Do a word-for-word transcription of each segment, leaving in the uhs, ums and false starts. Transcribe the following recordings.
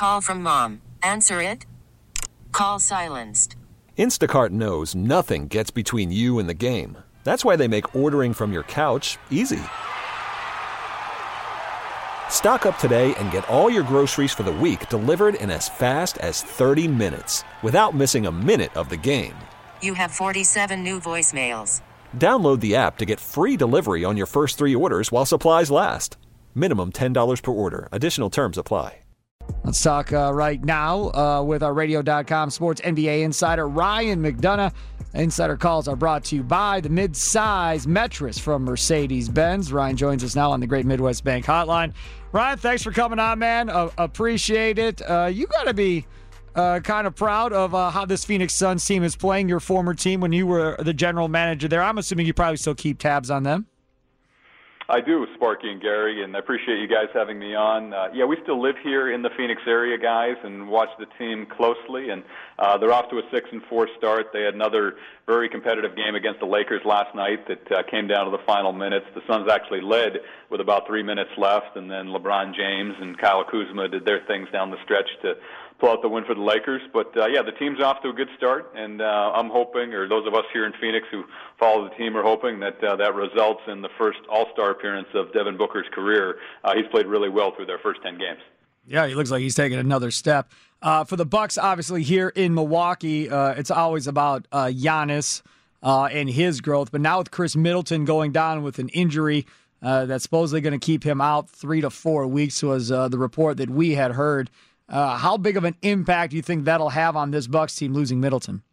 Call from mom. Answer it. Call silenced. Instacart knows nothing gets between you and the game. That's why they make ordering from your couch easy. Stock up today and get all your groceries for the week delivered in as fast as thirty minutes without missing a minute of the game. You have forty-seven new voicemails. Download the app to get free delivery on your first three orders while supplies last. Minimum ten dollars per order. Additional terms apply. Let's talk uh, right now uh, with our radio dot com sports N B A insider, Ryan McDonough. Insider calls are brought to you by the mid-size mattress from Mercedes-Benz. Ryan joins us now on the Great Midwest Bank Hotline. Ryan, thanks for coming on, man. Uh, appreciate it. Uh, you got to be uh, kind of proud of uh, how this Phoenix Suns team is playing, your former team when you were the general manager there. I'm assuming you probably still keep tabs on them. I do, Sparky and Gary, and I appreciate you guys having me on. Uh, yeah, we still live here in the Phoenix area, guys, and watch the team closely. And uh, they're off to a six and four start. They had another very competitive game against the Lakers last night that uh, came down to the final minutes. The Suns actually led with about three minutes left, and then LeBron James and Kyle Kuzma did their things down the stretch to pull out the win for the Lakers. But, uh, yeah, the team's off to a good start, and uh, I'm hoping, or those of us here in Phoenix who follow the team are hoping that uh, that results in the first All-Star appearance of Devin Booker's career. Uh, he's played really well through their first ten games. Yeah, he looks like he's taking another step. Uh, for the Bucks, obviously, here in Milwaukee, uh, it's always about uh, Giannis uh, and his growth. But now with Chris Middleton going down with an injury uh, that's supposedly going to keep him out three to four weeks was uh, the report that we had heard. Uh, how big of an impact do you think that'll have on this Bucks team losing Middleton?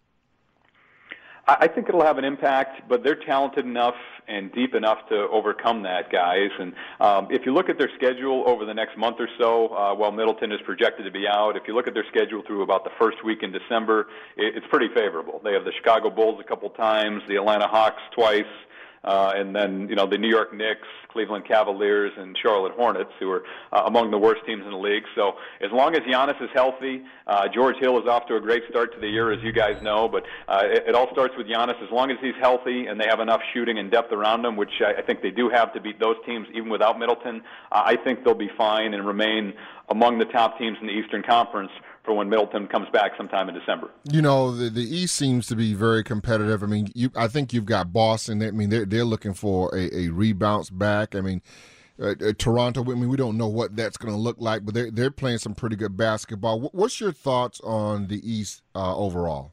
I think it'll have an impact, but they're talented enough and deep enough to overcome that, guys. And um, if you look at their schedule over the next month or so, uh, while Middleton is projected to be out, if you look at their schedule through about the first week in December, it, it's pretty favorable. They have the Chicago Bulls a couple times, the Atlanta Hawks twice, Uh, and then, you know, the New York Knicks, Cleveland Cavaliers, and Charlotte Hornets, who are uh, among the worst teams in the league. So as long as Giannis is healthy, uh, George Hill is off to a great start to the year, as you guys know. But uh, it, it all starts with Giannis. As long as he's healthy and they have enough shooting and depth around him, which I, I think they do have to beat those teams even without Middleton, uh, I think they'll be fine and remain among the top teams in the Eastern Conference for when Middleton comes back sometime in December. You know, the, the East seems to be very competitive. I mean, you, I think you've got Boston. I mean, they're, they're looking for a, a rebounce back. I mean, uh, uh, Toronto, I mean, we don't know what that's going to look like, but they're, they're playing some pretty good basketball. What's your thoughts on the East uh, overall?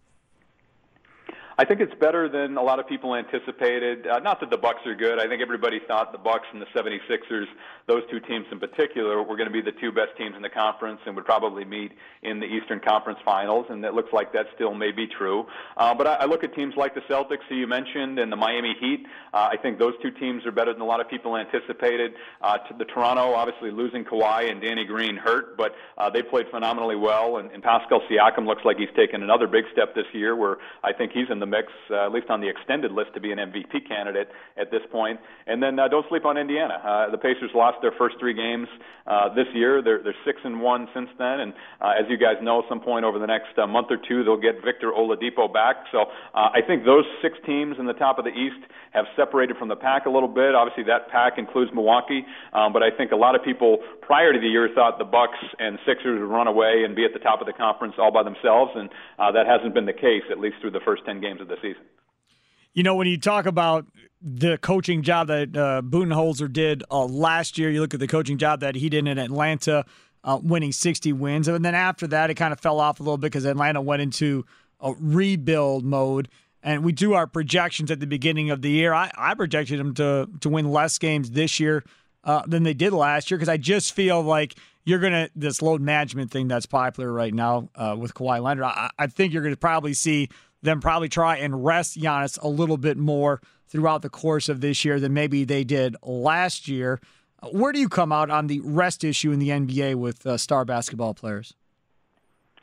I think it's better than a lot of people anticipated. Uh, not that the Bucks are good. I think everybody thought the Bucks and the seventy-sixers, those two teams in particular, were going to be the two best teams in the conference and would probably meet in the Eastern Conference Finals, and it looks like that still may be true. Uh, but I, I look at teams like the Celtics, who you mentioned, and the Miami Heat. Uh, I think those two teams are better than a lot of people anticipated. Uh, to the Toronto, obviously losing Kawhi and Danny Green hurt, but uh, they played phenomenally well, and, and Pascal Siakam looks like he's taken another big step this year, where I think he's in the mix, uh, at least on the extended list, to be an M V P candidate at this point. And then uh, don't sleep on Indiana. Uh, the Pacers lost their first three games uh, this year. They're they're six and one since then. And uh, as you guys know, at some point over the next uh, month or two, they'll get Victor Oladipo back. So uh, I think those six teams in the top of the East have separated from the pack a little bit. Obviously, that pack includes Milwaukee, um, but I think a lot of people prior to the year thought the Bucks and Sixers would run away and be at the top of the conference all by themselves, and uh, that hasn't been the case, at least through the first ten games of the season. You know, when you talk about the coaching job that uh, Budenholzer did uh, last year, you look at the coaching job that he did in Atlanta, uh, winning sixty wins. And then after that, it kind of fell off a little bit because Atlanta went into a rebuild mode. And we do our projections at the beginning of the year. I, I projected them to, to win less games this year uh, than they did last year because I just feel like you're going to – this load management thing that's popular right now uh, with Kawhi Leonard, I, I think you're going to probably see – them probably try and rest Giannis a little bit more throughout the course of this year than maybe they did last year. Where do you come out on the rest issue in the N B A with uh, star basketball players?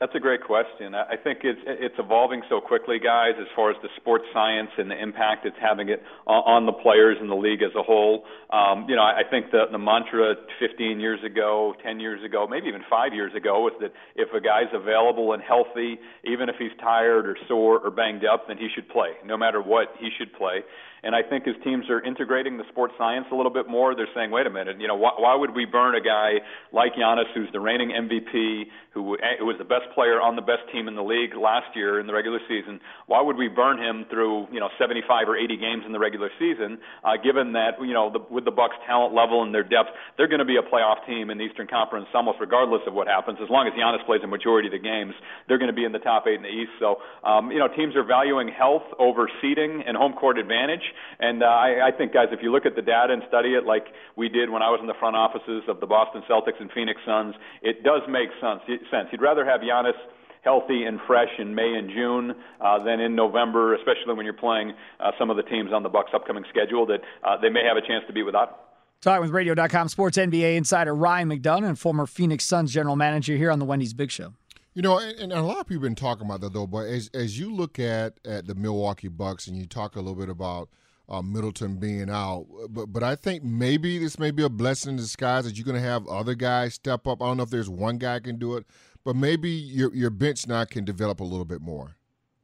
That's a great question. I think it's it's evolving so quickly, guys, as far as the sports science and the impact it's having it on the players in the league as a whole. Um, you know, I think the, the mantra fifteen years ago, ten years ago, maybe even five years ago was that if a guy's available and healthy, even if he's tired or sore or banged up, then he should play. No matter what, he should play. And I think as teams are integrating the sports science a little bit more, they're saying, wait a minute, you know, why, why would we burn a guy like Giannis, who's the reigning M V P, who, who was the best player on the best team in the league last year in the regular season? Why would we burn him through, you know, seventy-five or eighty games in the regular season, uh, given that, you know, the, with the Bucks' talent level and their depth, they're going to be a playoff team in the Eastern Conference almost regardless of what happens. As long as Giannis plays a majority of the games, they're going to be in the top eight in the East. So, um, you know, teams are valuing health over seeding and home court advantage. And uh, I, I think, guys, if you look at the data and study it like we did when I was in the front offices of the Boston Celtics and Phoenix Suns, it does make sense. sense. You'd rather have Giannis healthy and fresh in May and June uh, than in November, especially when you're playing uh, some of the teams on the Bucks' upcoming schedule that uh, they may have a chance to be without. Talking with Radio dot com sports N B A insider Ryan McDonough and former Phoenix Suns general manager here on the Wendy's Big Show. You know, and, and a lot of people have been talking about that, though, but as, as you look at, at the Milwaukee Bucks and you talk a little bit about Uh, Middleton being out, but but I think maybe this may be a blessing in disguise that you're going to have other guys step up. I don't know if there's one guy can do it, but maybe your your bench now can develop a little bit more.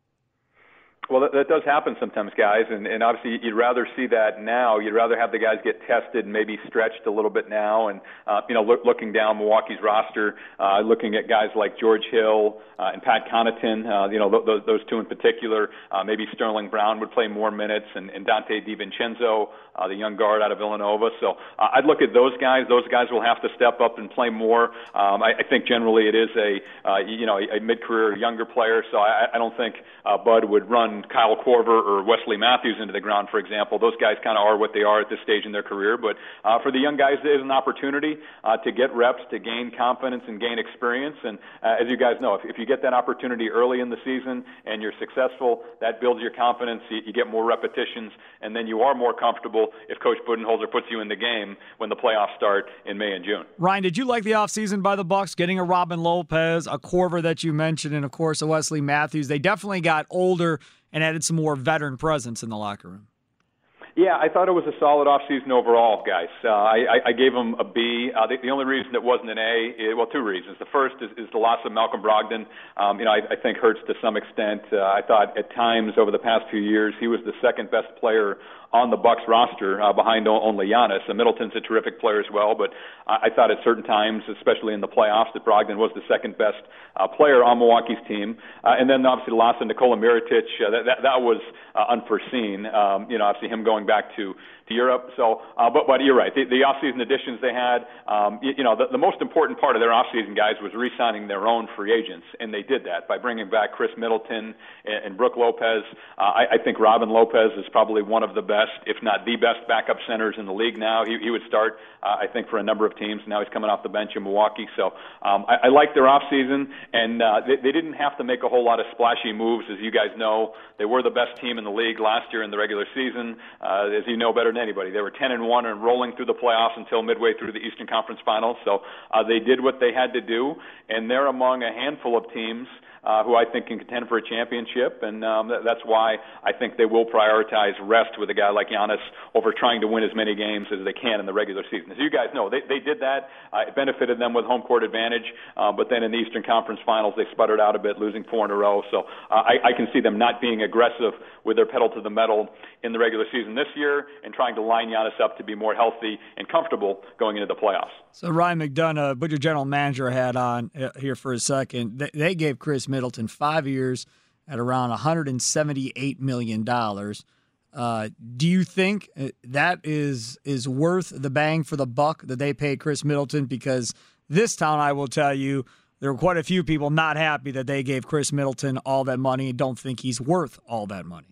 Well, that, that does happen sometimes, guys, and, and obviously you'd rather see that now. You'd rather have the guys get tested and maybe stretched a little bit now. And, uh, you know, look, looking down Milwaukee's roster, uh, looking at guys like George Hill uh, and Pat Connaughton, uh, you know, th- th- those two in particular, uh, maybe Sterling Brown would play more minutes, and, and Dante DiVincenzo, uh, the young guard out of Villanova. So uh, I'd look at those guys. Those guys will have to step up and play more. Um, I, I think generally it is a, uh, you know, a, a mid-career younger player, so I, I don't think uh, Bud would run Kyle Korver or Wesley Matthews into the ground, for example. Those guys kind of are what they are at this stage in their career. But uh, for the young guys, it is an opportunity uh, to get reps, to gain confidence and gain experience. And uh, as you guys know, if, if you get that opportunity early in the season and you're successful, that builds your confidence. You, you get more repetitions, and then you are more comfortable if Coach Budenholzer puts you in the game when the playoffs start in May and June. Ryan, did you like the offseason by the Bucks, getting a Robin Lopez, a Korver that you mentioned, and, of course, a Wesley Matthews? They definitely got older and added some more veteran presence in the locker room. Yeah, I thought it was a solid offseason overall, guys. Uh, I, I gave them a B. Uh, the, the only reason it wasn't an A, it, well, two reasons. The first is, is the loss of Malcolm Brogdon. Um, you know, I, I think hurts to some extent. Uh, I thought at times over the past few years he was the second best player on the Bucks roster uh, behind only Giannis. And Middleton's a terrific player as well, but I, I thought at certain times, especially in the playoffs, that Brogdon was the second best uh, player on Milwaukee's team. Uh, and then obviously the loss of Nikola Mirotic, uh, that, that, that was uh, unforeseen. Um, you know, obviously him going back to to Europe. So, uh, but, but you're right. The, the offseason additions they had, um, you, you know, the, the most important part of their offseason, guys, was re-signing their own free agents, and they did that by bringing back Chris Middleton and, and Brook Lopez. Uh, I, I think Robin Lopez is probably one of the best, if not the best, backup centers in the league now. He, he would start, uh, I think, for a number of teams. Now he's coming off the bench in Milwaukee. So um, I, I like their offseason, and uh, they, they didn't have to make a whole lot of splashy moves, as you guys know. They were the best team in the league last year in the regular season, uh, as you know better than anybody. They were ten and one and rolling through the playoffs until midway through the Eastern Conference Finals. So uh, they did what they had to do, and they're among a handful of teams Uh, who I think can contend for a championship, and um, that, that's why I think they will prioritize rest with a guy like Giannis over trying to win as many games as they can in the regular season. As you guys know, they, they did that. Uh, it benefited them with home court advantage, uh, but then in the Eastern Conference Finals, they sputtered out a bit, losing four in a row. So uh, I, I can see them not being aggressive with their pedal to the metal in the regular season this year and trying to line Giannis up to be more healthy and comfortable going into the playoffs. So Ryan McDonough, put your general manager hat on here for a second. They, they gave Chris Middleton five years at around one hundred seventy-eight million dollars. Uh, do you think that is is worth the bang for the buck that they paid Chris Middleton? Because this town, I will tell you, there were quite a few people not happy that they gave Chris Middleton all that money and don't think he's worth all that money.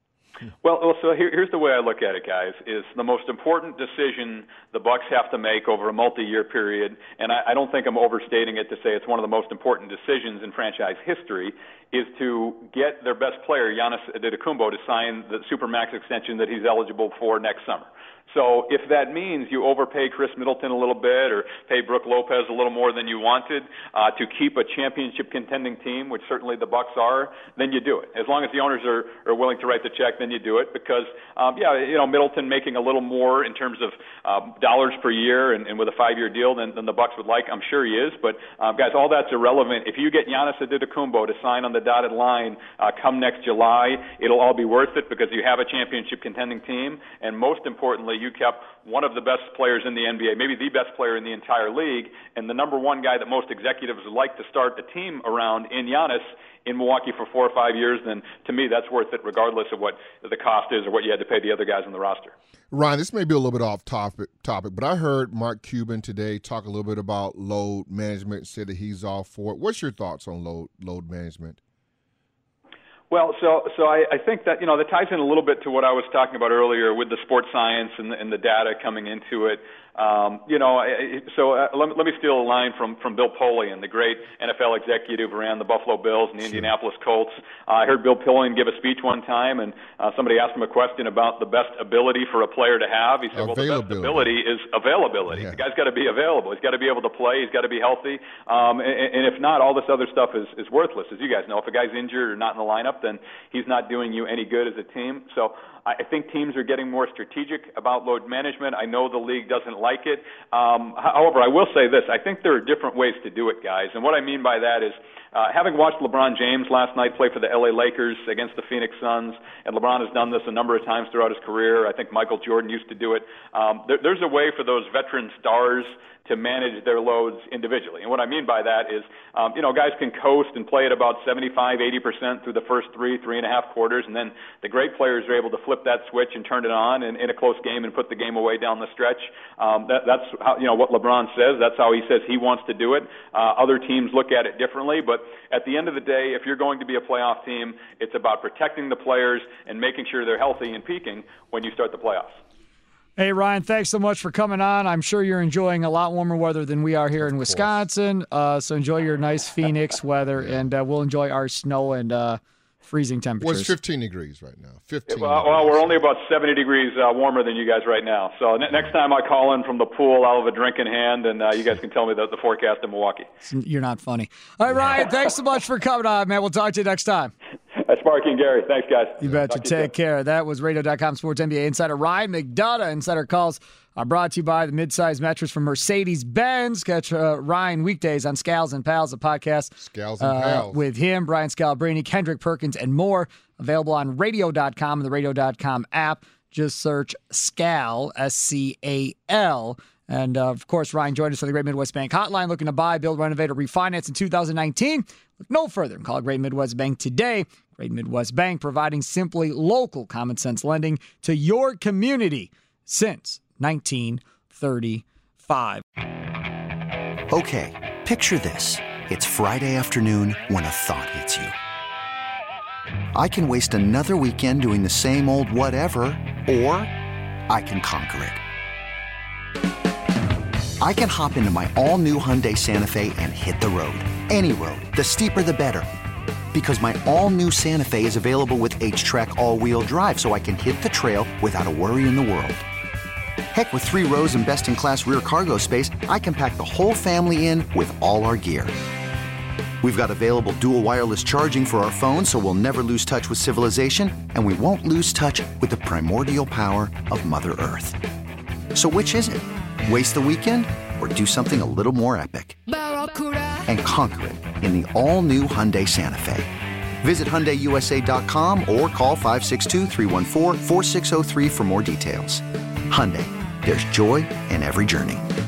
Well, so here, here's the way I look at it, guys, is the most important decision the Bucks have to make over a multi-year period, and I, I don't think I'm overstating it to say it's one of the most important decisions in franchise history, is to get their best player, Giannis Antetokounmpo, to sign the Supermax extension that he's eligible for next summer. So if that means you overpay Chris Middleton a little bit or pay Brook Lopez a little more than you wanted uh, to keep a championship contending team, which certainly the Bucks are, then you do it. As long as the owners are, are willing to write the check, then you do it because, um, yeah, you know, Middleton making a little more in terms of uh, dollars per year and, and with a five-year deal than, than the Bucks would like. I'm sure he is. But, um, guys, all that's irrelevant. If you get Giannis Antetokounmpo to sign on the dotted line uh, come next July, it'll all be worth it because you have a championship contending team. And most importantly, you kept one of the best players in the N B A, maybe the best player in the entire league, and the number one guy that most executives would like to start a team around in Giannis in Milwaukee for four or five years, then to me that's worth it regardless of what the cost is or what you had to pay the other guys on the roster. Ryan, this may be a little bit off topic, topic, but I heard Mark Cuban today talk a little bit about load management, said that he's all for it. What's your thoughts on load load management? Well, so so I, I think that, you know, that ties in a little bit to what I was talking about earlier with the sports science and the, and the data coming into it. Um, you know, so uh, let, me, let me steal a line from, from Bill Polian, the great N F L executive who ran the Buffalo Bills and the Indianapolis Colts. Uh, I heard Bill Polian give a speech one time, and uh, somebody asked him a question about the best ability for a player to have. He said, well, the best ability is availability. Yeah. The guy's got to be available. He's got to be able to play. He's got to be healthy. Um, and, and if not, all this other stuff is, is worthless, as you guys know. If a guy's injured or not in the lineup, then he's not doing you any good as a team. So I think teams are getting more strategic about load management. I know the league doesn't like it. Um, however, I will say this. I think there are different ways to do it, guys. And what I mean by that is uh, having watched LeBron James last night play for the L A Lakers against the Phoenix Suns, and LeBron has done this a number of times throughout his career. I think Michael Jordan used to do it. Um, there, there's a way for those veteran stars to manage their loads individually. And what I mean by that is, um, you know, guys can coast and play at about seventy-five, eighty percent through the first three, three and a half quarters, and then the great players are able to flip that switch and turn it on in, in a close game and put the game away down the stretch. Um, that, that's how, you know, what LeBron says. That's how he says he wants to do it. Uh, other teams look at it differently, but at the end of the day, if you're going to be a playoff team, it's about protecting the players and making sure they're healthy and peaking when you start the playoffs. Hey, Ryan, thanks so much for coming on. I'm sure you're enjoying a lot warmer weather than we are here in Wisconsin. Uh, so enjoy your nice Phoenix weather, and uh, we'll enjoy our snow and uh, freezing temperatures. Well, it's fifteen degrees right now. fifteen. Well, well, we're only about seventy degrees uh, warmer than you guys right now. So ne- next time I call in from the pool, I'll have a drink in hand, and uh, you guys can tell me the, the forecast in Milwaukee. You're not funny. All right, Ryan, thanks so much for coming on, man. We'll talk to you next time. That's Sparky and Gary. Thanks, guys. You betcha. Take care. That was radio dot com sports N B A insider Ryan McDonough. Insider calls are brought to you by the midsize mattress from Mercedes-Benz. Catch uh, Ryan weekdays on Scals and Pals, a podcast Scals and uh, Pals. with him, Brian Scalabrine, Kendrick Perkins, and more. Available on radio dot com and the radio dot com app. Just search Scal, S C A L. And, uh, of course, Ryan joined us on the Great Midwest Bank Hotline. Looking to buy, build, renovate, or refinance in two thousand nineteen? Look no further and call Great Midwest Bank today. Great Midwest Bank, providing simply local common sense lending to your community since nineteen thirty-five. Okay, picture this. It's Friday afternoon when a thought hits you. I can waste another weekend doing the same old whatever, or I can conquer it. I can hop into my all-new Hyundai Santa Fe and hit the road. Any road. The steeper, the better. Because my all-new Santa Fe is available with H-Track all-wheel drive, so I can hit the trail without a worry in the world. Heck, with three rows and best-in-class rear cargo space, I can pack the whole family in with all our gear. We've got available dual wireless charging for our phones, so we'll never lose touch with civilization, and we won't lose touch with the primordial power of Mother Earth. So which is it? Waste the weekend or do something a little more epic? And conquer it in the all-new Hyundai Santa Fe. Visit Hyundai U S A dot com or call five six two, three one four, four six zero three for more details. Hyundai, there's joy in every journey.